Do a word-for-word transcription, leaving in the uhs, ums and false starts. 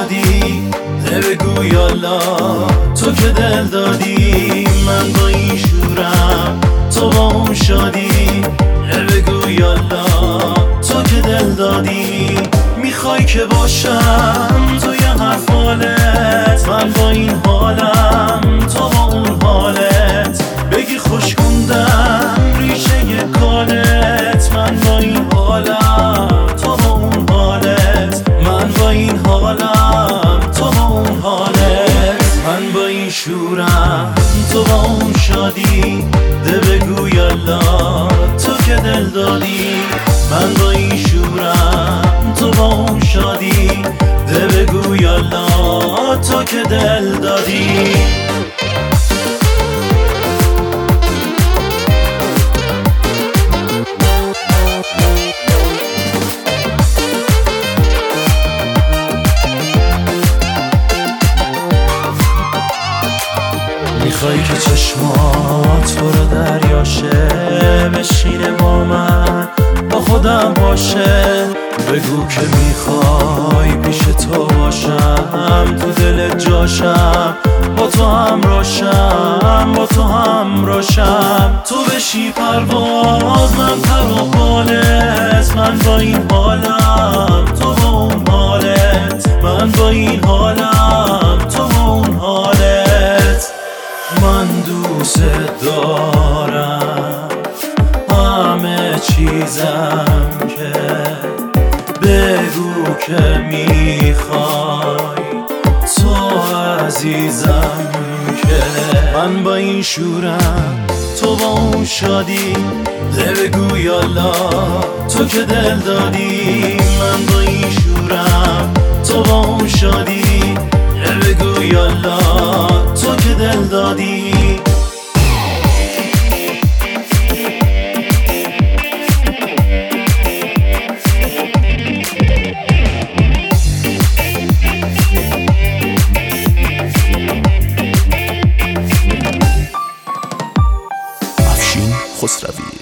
شادی ده بگو یالا تو که دل دادی. من با این شورم تو با اون شادی ده بگو یالا تو که دل دادی. میخوای که باشم توی هر حالت، من با این حالم تو با اون حالت. بگی خوش کندم ریشه کالت، من با این حالم تو با اون حالت. من با این حالم تو با اون حالت. من با این شورم تو با اون شادی ده بگو یالا تو که دل دادی. من با این شورم تو با اون شادی ده بگو یالا تو که دل دادی. میخوای که چشمات برو دریاشه، بشینه با من با خودم باشه. بگو که میخوای پیش تو باشم، تو دلت جاشم، با تو هم راشم، با تو هم راشم. تو بشی پرواز من پر و بالت، من با این حالم تو با اون حالت. من با این حالم تو با اون حالت. من دوست دارم همه چیزم که بگو که میخوای تو عزیزم که. من با این شورم تو با اون شادی ده بگو یالا تو که دل دادی. من با این شورم تو با اون شادی ده بگو یالا تو که دل دادی. خسروی